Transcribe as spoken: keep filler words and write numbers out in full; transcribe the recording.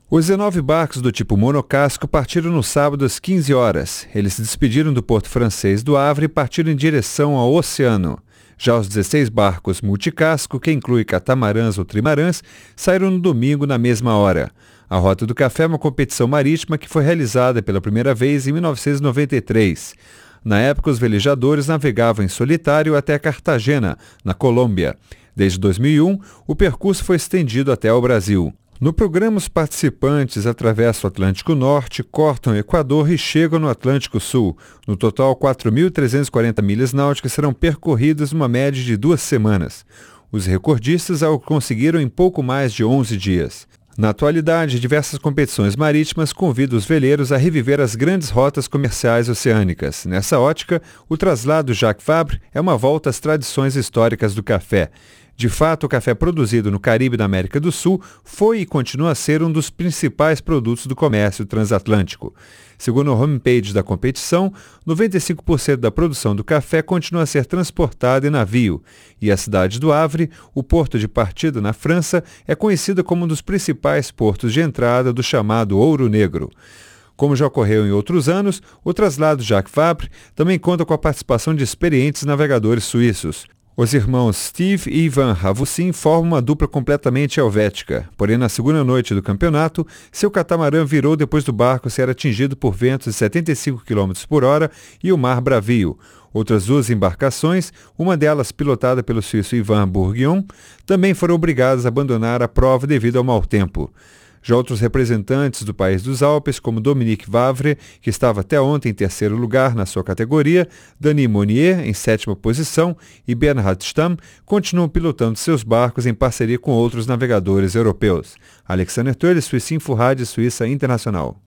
Os dezenove barcos do tipo monocasco partiram no sábado às quinze horas. Eles se despediram do porto francês do Havre e partiram em direção ao oceano. Já os dezesseis barcos multicasco, que inclui catamarãs ou trimarãs, saíram no domingo na mesma hora. A Rota do Café é uma competição marítima que foi realizada pela primeira vez em mil novecentos e noventa e três. Na época, os velejadores navegavam em solitário até Cartagena, na Colômbia. Desde dois mil e um, o percurso foi estendido até ao Brasil. No programa, os participantes atravessam o Atlântico Norte, cortam o Equador e chegam no Atlântico Sul. No total, quatro mil trezentas e quarenta milhas náuticas serão percorridas numa média de duas semanas. Os recordistas o conseguiram em pouco mais de onze dias. Na atualidade, diversas competições marítimas convidam os veleiros a reviver as grandes rotas comerciais oceânicas. Nessa ótica, o traslado Jacques Vabre é uma volta às tradições históricas do café. De fato, o café produzido no Caribe e na América do Sul foi e continua a ser um dos principais produtos do comércio transatlântico. Segundo o homepage da competição, noventa e cinco por cento da produção do café continua a ser transportada em navio, e a cidade do Havre, o porto de partida na França, é conhecida como um dos principais portos de entrada do chamado Ouro Negro. Como já ocorreu em outros anos, o traslado Jacques Vabre também conta com a participação de experientes navegadores suíços. Os irmãos Steve e Ivan Ravussin formam uma dupla completamente helvética. Porém, na segunda noite do campeonato, seu catamarã virou depois do barco ser atingido por ventos de setenta e cinco quilômetros por hora e o mar bravio. Outras duas embarcações, uma delas pilotada pelo suíço Ivan Bourguignon, também foram obrigadas a abandonar a prova devido ao mau tempo. Já outros representantes do país dos Alpes, como Dominique Vavre, que estava até ontem em terceiro lugar na sua categoria, Dany Monnier, em sétima posição, e Bernhard Stamm, continuam pilotando seus barcos em parceria com outros navegadores europeus. Alexander Tölle, Suíça Info Rádio Suíça Internacional.